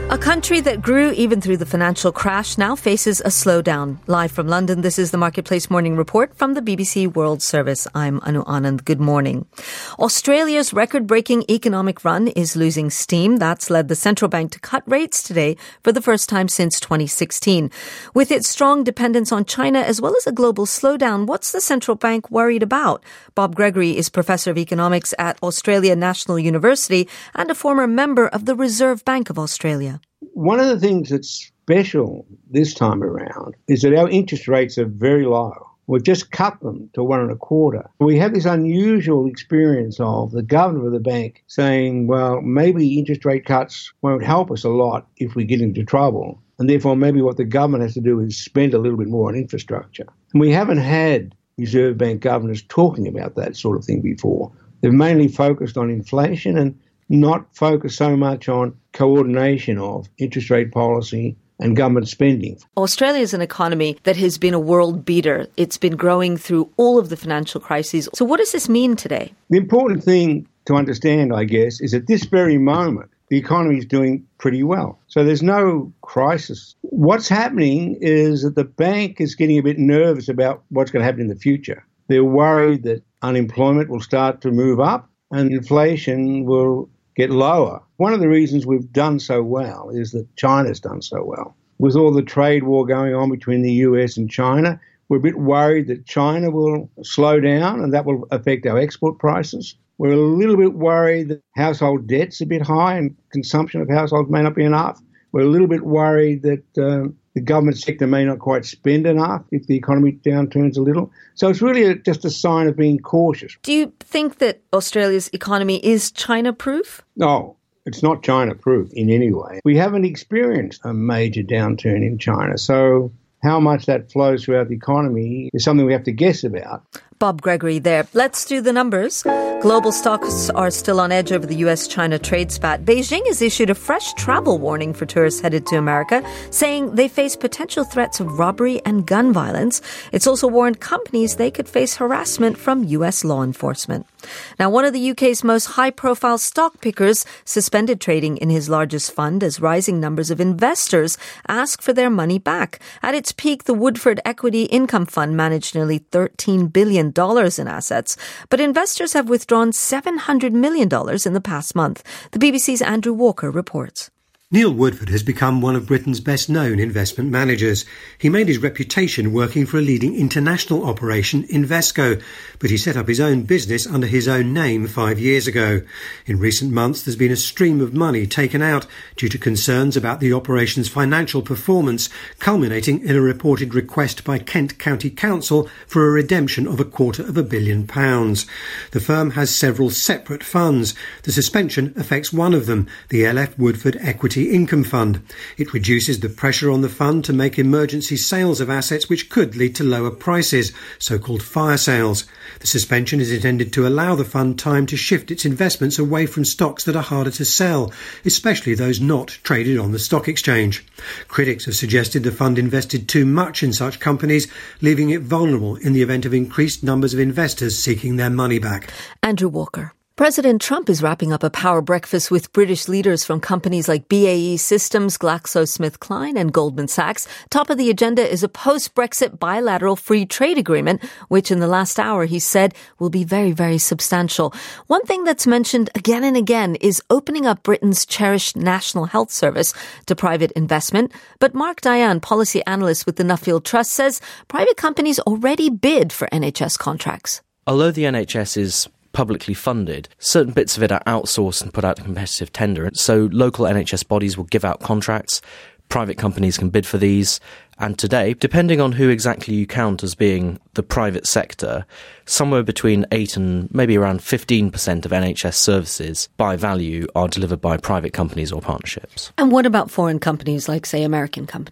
A country that grew even through the financial crash now faces a slowdown. Live from London, this is the Marketplace Morning Report from the BBC World Service. I'm Anu Anand. Good morning. Australia's record-breaking economic run is losing steam. That's led the central bank to cut rates today for the first time since 2016. With its strong dependence on China as well as a global slowdown, what's the central bank worried about? Bob Gregory is Professor of Economics at Australia National University and a former member of the Reserve Bank of Australia. One of the things that's special this time around is that our interest rates are very low. We've just cut them to 1.25%. We have this unusual experience of the governor of the bank saying, well, maybe interest rate cuts won't help us a lot if we get into trouble. And therefore, maybe what the government has to do is spend a little bit more on infrastructure. And we haven't had Reserve Bank governors talking about that sort of thing before. They've mainly focused on inflation and not focused so much on coordination of interest rate policy and government spending. Australia is an economy that has been a world beater. It's been growing through all of the financial crises. So what does this mean today? The important thing to understand, I guess, is at this very moment, the economy is doing pretty well. So there's no crisis. What's happening is that the bank is getting a bit nervous about what's going to happen in the future. They're worried that unemployment will start to move up and inflation will get lower. One of the reasons we've done so well is that China's done so well. With all the trade war going on between the US and China, we're a bit worried that China will slow down and that will affect our export prices. We're a little bit worried that household debt's a bit high and consumption of households may not be enough. We're a little bit worried that the government sector may not quite spend enough if the economy downturns a little. So it's really just a sign of being cautious. Do you think that Australia's economy is China-proof? No, it's not China-proof in any way. We haven't experienced a major downturn in China. So how much that flows throughout the economy is something we have to guess about. Bob Gregory there. Let's do the numbers. Global stocks are still on edge over the US-China trade spat. Beijing has issued a fresh travel warning for tourists headed to America, saying they face potential threats of robbery and gun violence. It's also warned companies they could face harassment from US law enforcement. Now, one of the UK's most high-profile stock pickers suspended trading in his largest fund as rising numbers of investors ask for their money back. At its peak, the Woodford Equity Income Fund managed nearly $13 billion in assets, but investors have withdrawn $700 million in the past month. The BBC's Andrew Walker reports. Neil Woodford has become one of Britain's best-known investment managers. He made his reputation working for a leading international operation, Invesco, but he set up his own business under his own name 5 years ago. In recent months, there's been a stream of money taken out due to concerns about the operation's financial performance, culminating in a reported request by Kent County Council for a redemption of £250 million. The firm has several separate funds. The suspension affects one of them, the LF Woodford Equity Income Fund. It reduces the pressure on the fund to make emergency sales of assets which could lead to lower prices, so-called fire sales. The suspension is intended to allow the fund time to shift its investments away from stocks that are harder to sell, especially those not traded on the stock exchange. Critics have suggested the fund invested too much in such companies, leaving it vulnerable in the event of increased numbers of investors seeking their money back. Andrew Walker. President Trump is wrapping up a power breakfast with British leaders from companies like BAE Systems, GlaxoSmithKline and Goldman Sachs. Top of the agenda is a post-Brexit bilateral free trade agreement, which in the last hour, he said, will be very, very substantial. One thing that's mentioned again and again is opening up Britain's cherished National Health Service to private investment. But Mark Diane, policy analyst with the Nuffield Trust, says private companies already bid for NHS contracts. Although the NHS is publicly funded, certain bits of it are outsourced and put out to competitive tender. So local NHS bodies will give out contracts, private companies can bid for these, and today, depending on who exactly you count as being the private sector, somewhere between 8 and maybe around 15% of NHS services by value are delivered by private companies or partnerships. And what about foreign companies like, say, American companies?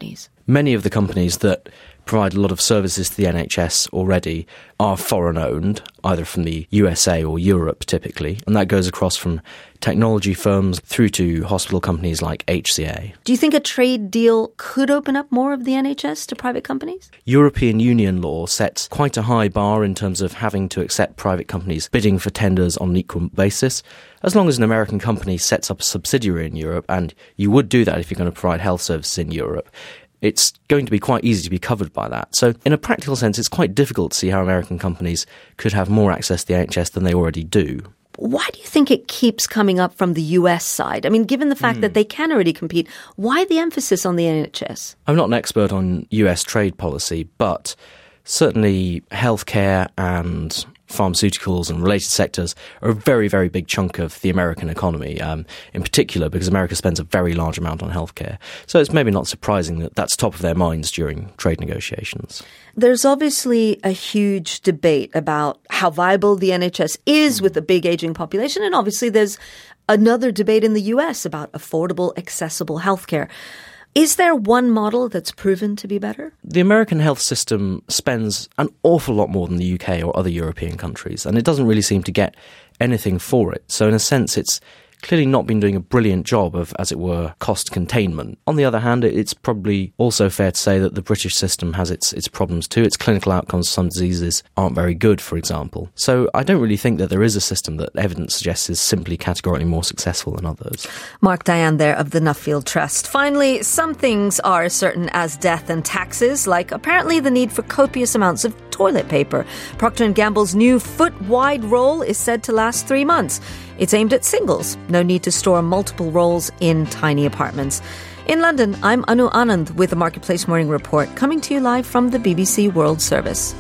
Many of the companies that provide a lot of services to the NHS already are foreign-owned, either from the USA or Europe typically, and that goes across from technology firms through to hospital companies like HCA. Do you think a trade deal could open up more of the NHS to private companies? European Union law sets quite a high bar in terms of having to accept private companies bidding for tenders on an equal basis. As long as an American company sets up a subsidiary in Europe, and you would do that if you're going to provide health services in Europe, it's going to be quite easy to be covered by that. So in a practical sense, it's quite difficult to see how American companies could have more access to the NHS than they already do. Why do you think it keeps coming up from the US side? I mean, given the fact that they can already compete, why the emphasis on the NHS? I'm not an expert on US trade policy, but certainly healthcare and pharmaceuticals and related sectors are a very, very big chunk of the American economy, in particular because America spends a very large amount on healthcare. So it's maybe not surprising that that's top of their minds during trade negotiations. There's obviously a huge debate about how viable the NHS is with a big aging population, and obviously there's another debate in the US about affordable, accessible healthcare. Is there one model that's proven to be better? The American health system spends an awful lot more than the UK or other European countries, and it doesn't really seem to get anything for it. So in a sense, it's clearly not been doing a brilliant job of, as it were, cost containment. On the other hand, it's probably also fair to say that the British system has its problems too. Its clinical outcomes for some diseases aren't very good, for example. So I don't really think that there is a system that evidence suggests is simply categorically more successful than others. Mark Diane there of the Nuffield Trust. Finally, some things are as certain as death and taxes, like apparently the need for copious amounts of toilet paper. Procter & Gamble's new foot-wide roll is said to last 3 months. It's aimed at singles. No need to store multiple rolls in tiny apartments. In London, I'm Anu Anand with the Marketplace Morning Report, coming to you live from the BBC World Service.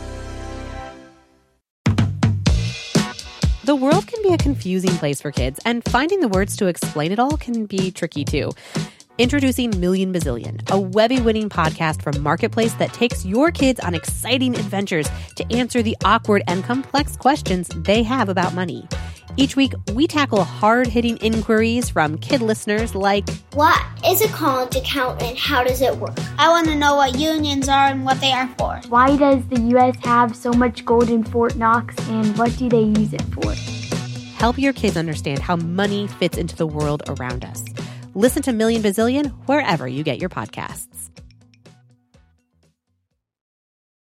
The world can be a confusing place for kids, and finding the words to explain it all can be tricky too. Introducing Million Bazillion, a Webby-winning podcast from Marketplace that takes your kids on exciting adventures to answer the awkward and complex questions they have about money. Each week, we tackle hard-hitting inquiries from kid listeners like, what is a college account and how does it work? I want to know what unions are and what they are for. Why does the U.S. have so much gold in Fort Knox and what do they use it for? Help your kids understand how money fits into the world around us. Listen to Million Bazillion wherever you get your podcasts.